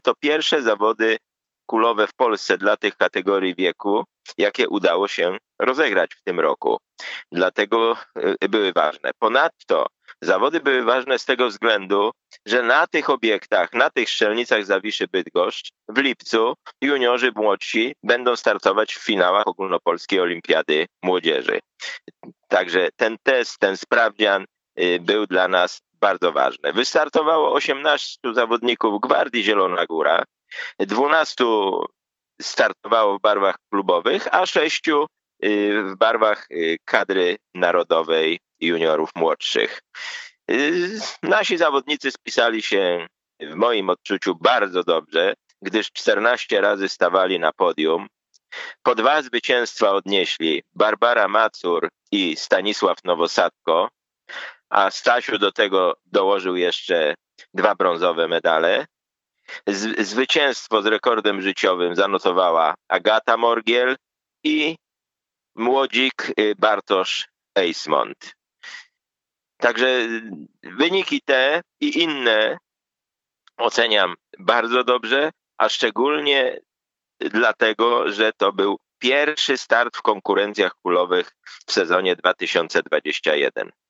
to pierwsze zawody kulowe w Polsce dla tych kategorii wieku, jakie udało się rozegrać w tym roku. Dlatego były ważne. Ponadto zawody były ważne z tego względu, że na tych obiektach, na tych strzelnicach Zawiszy Bydgoszcz w lipcu juniorzy młodsi będą startować w finałach Ogólnopolskiej Olimpiady Młodzieży. Także ten test, ten sprawdzian był dla nas bardzo ważny. Wystartowało 18 zawodników Gwardii Zielona Góra, 12 startowało w barwach klubowych, a 6 w barwach kadry narodowej juniorów młodszych. Nasi zawodnicy spisali się w moim odczuciu bardzo dobrze, gdyż 14 razy stawali na podium. Po 2 zwycięstwa odnieśli Barbara Macur i Stanisław Nowosadko, a Stasiu do tego dołożył jeszcze 2 brązowe medale. Zwycięstwo z rekordem życiowym zanotowała Agata Morgiel i młodzik Bartosz Eismont. Także wyniki te i inne oceniam bardzo dobrze, a szczególnie dlatego, że to był pierwszy start w konkurencjach kulowych w sezonie 2021.